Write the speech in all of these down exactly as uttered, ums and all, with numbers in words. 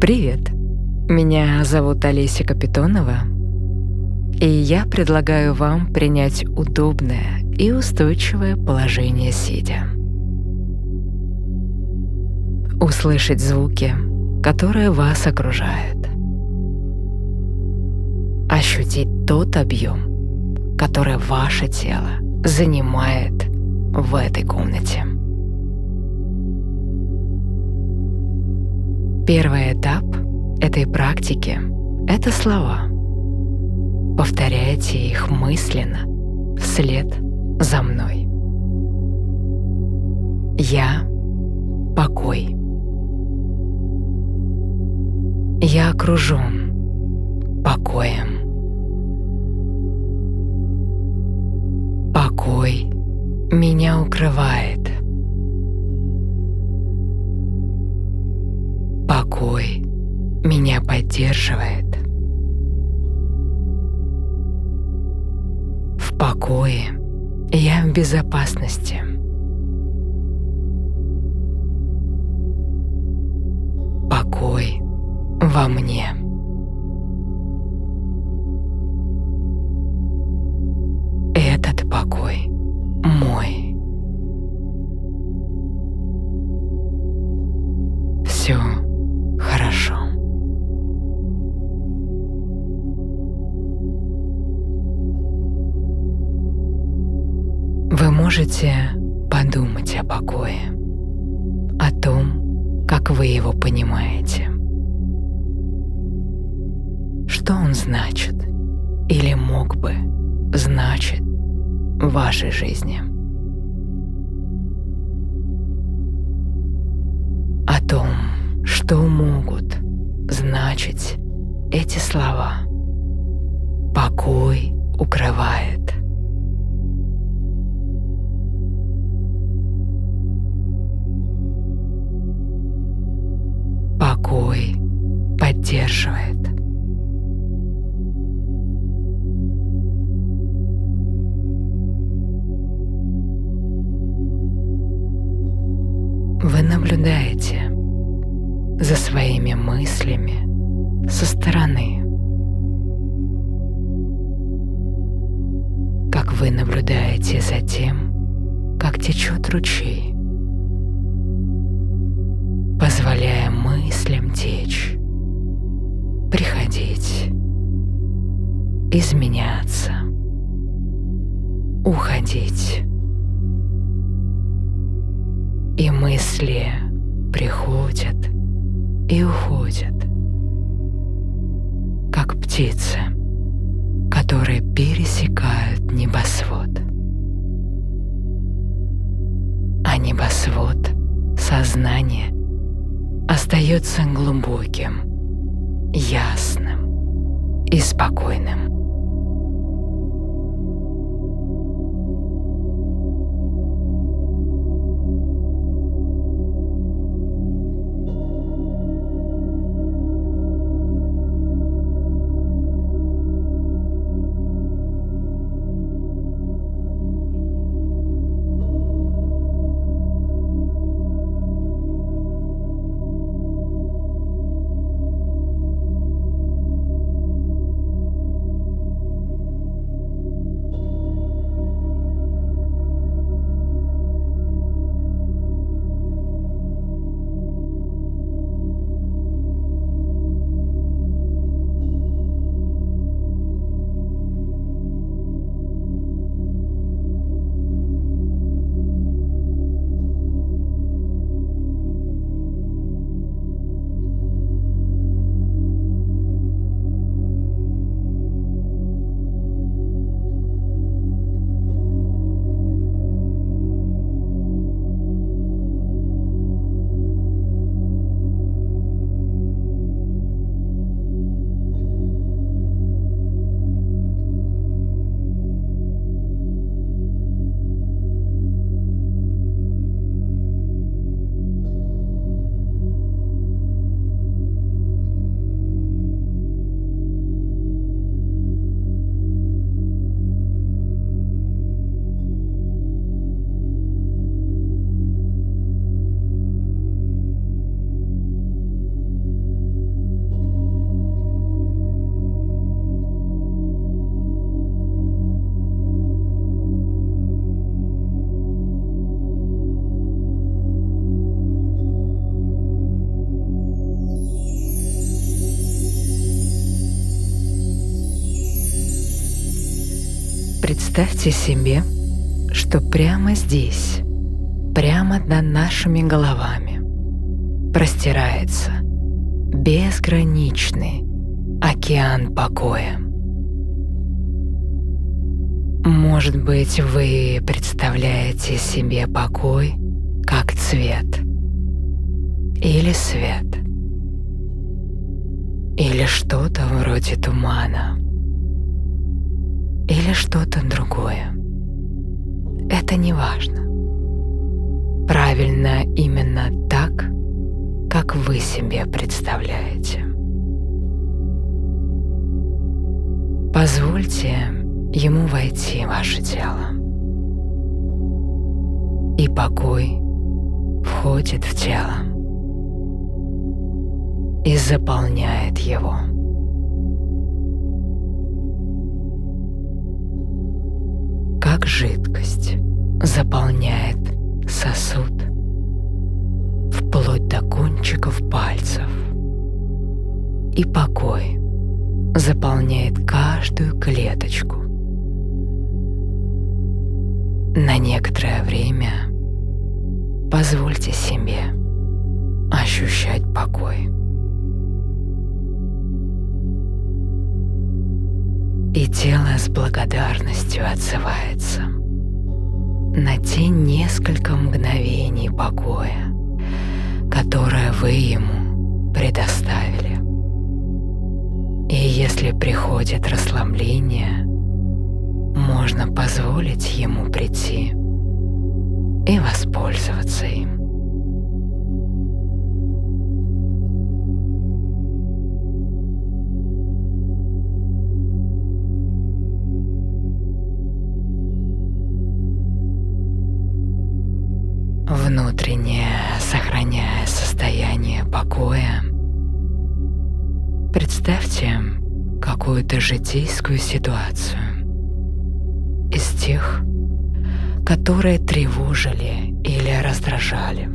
Привет! Меня зовут Олеся Капитонова, и я предлагаю вам принять удобное и устойчивое положение сидя. Услышать звуки, которые вас окружают. Ощутить тот объем, который ваше тело занимает в этой комнате. Первый этап этой практики — это слова. Повторяйте их мысленно вслед за мной. Я — покой. Я окружен покоем. Покой меня укрывает. Покой меня поддерживает. В покое я в безопасности. Покой во мне. Этот покой мой. Все хорошо. Вы можете подумать о покое, о том, как вы его понимаете. Что он значит или мог бы значить в вашей жизни. О том, что могут значить эти слова. Покой укрывает. Покой поддерживает. Вы наблюдаете за своими мыслями со стороны. Как вы наблюдаете за тем, как течет ручей, позволяя мыслям течь, приходить, изменяться, уходить. И мысли приходят и уходят, как птицы, которые пересекают небосвод. А небосвод сознания остается глубоким, ясным и спокойным. Представьте себе, что прямо здесь, прямо над нашими головами, простирается безграничный океан покоя. Может быть, вы представляете себе покой как цвет или свет, или что-то вроде тумана, или что-то другое. Это не важно. Правильно именно так, как вы себе представляете. Позвольте ему войти в ваше тело. И покой входит в тело и заполняет его. Как жидкость заполняет сосуд вплоть до кончиков пальцев, и покой заполняет каждую клеточку. На некоторое время позвольте себе ощущать покой. И тело с благодарностью отзывается на те несколько мгновений покоя, которые вы ему предоставили. И если приходит расслабление, можно позволить ему прийти и воспользоваться им. Внутренне сохраняя состояние покоя, представьте какую-то житейскую ситуацию из тех, которые тревожили или раздражали,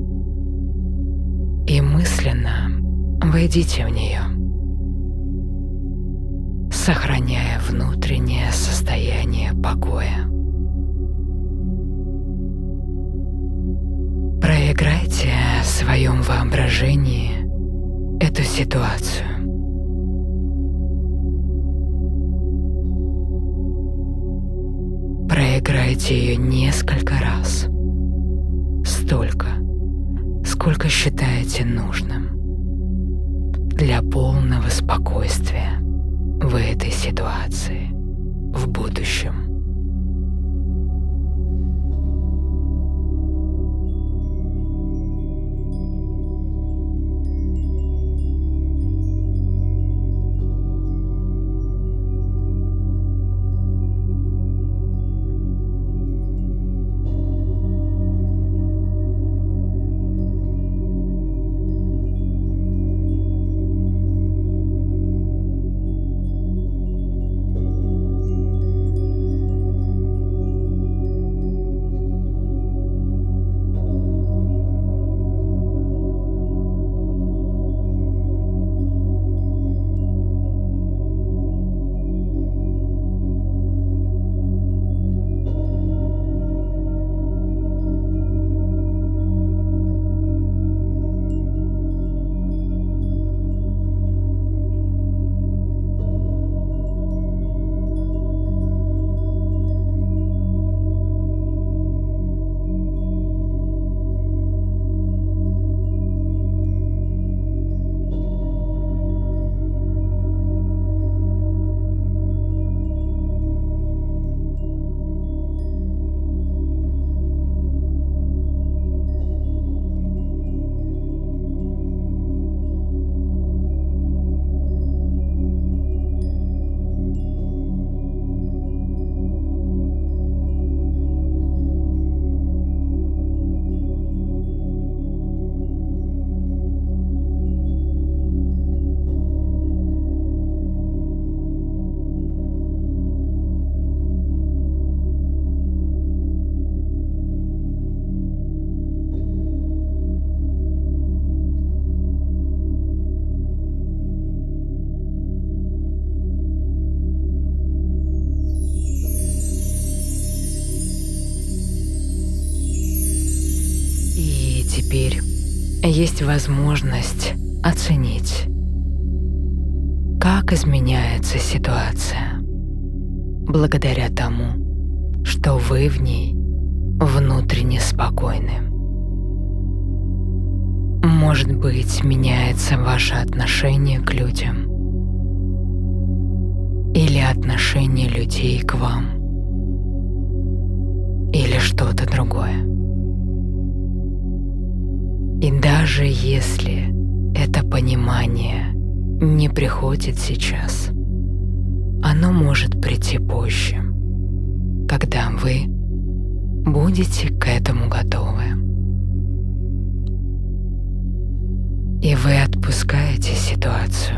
и мысленно войдите в нее, сохраняя внутреннее состояние покоя. Проиграйте в своем воображении эту ситуацию. Проиграйте ее несколько раз, столько, сколько считаете нужным для полного спокойствия в этой ситуации в будущем. есть возможность оценить, как изменяется ситуация благодаря тому, что вы в ней внутренне спокойны. Может быть, меняется ваше отношение к людям или отношение людей к вам, или что-то другое. И даже если это понимание не приходит сейчас, оно может прийти позже, когда вы будете к этому готовы. И вы отпускаете ситуацию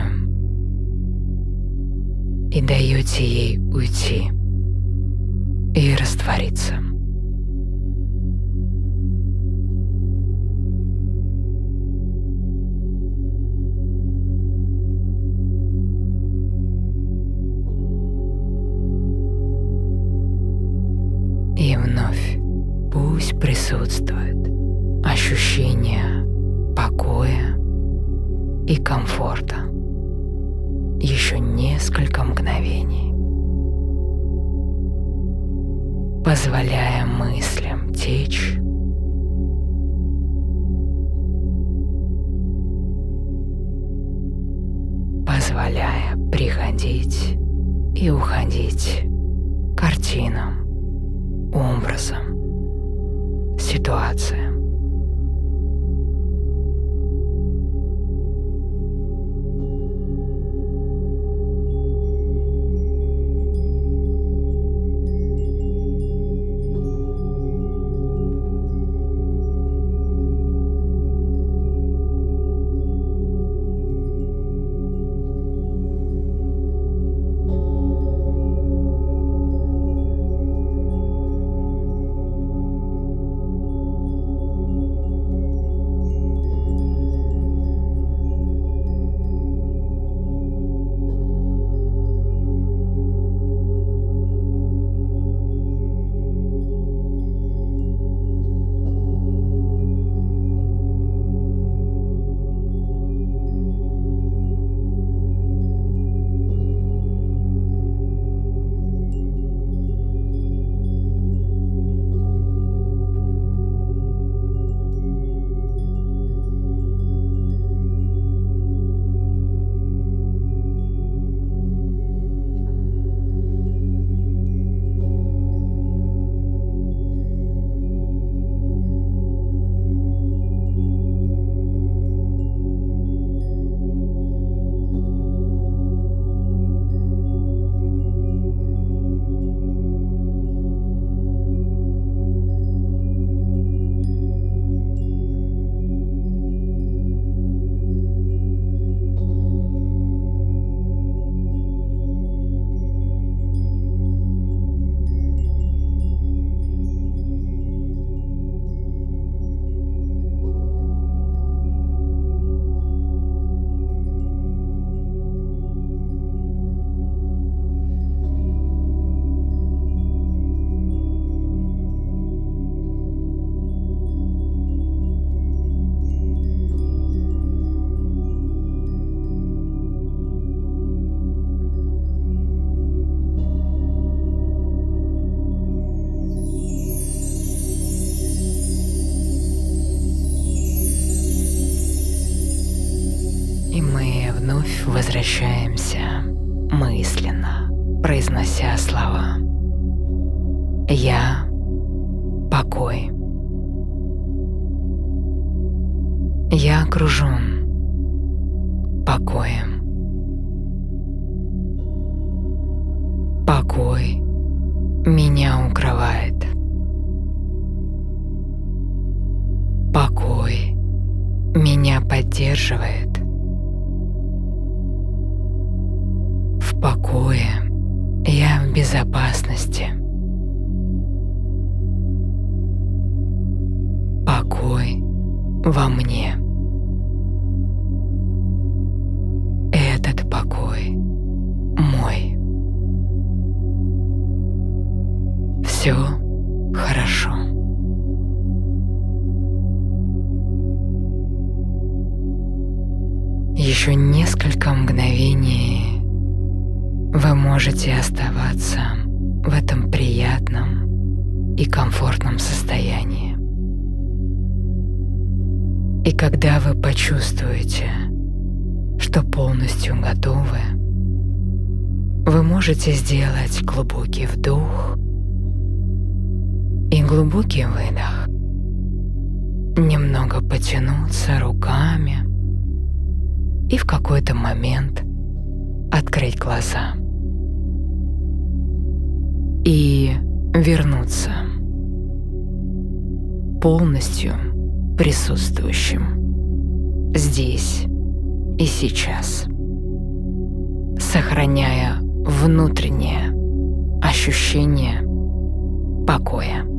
и даете ей уйти и раствориться. И вновь пусть присутствует ощущение покоя и комфорта еще несколько мгновений, позволяя мыслям течь, позволяя приходить и уходить картинам, образом, ситуациям. Возвращаемся мысленно, произнося слова: «Я — покой». «Я окружен покоем». «Покой меня укрывает». «Покой меня поддерживает». В покое я в безопасности. Покой во мне. Этот покой мой. Все хорошо. Еще несколько мгновений вы можете оставаться в этом приятном и комфортном состоянии. И когда вы почувствуете, что полностью готовы, вы можете сделать глубокий вдох и глубокий выдох. Немного потянуться руками и в какой-то момент открыть глаза. И вернуться полностью присутствующим здесь и сейчас, сохраняя внутреннее ощущение покоя.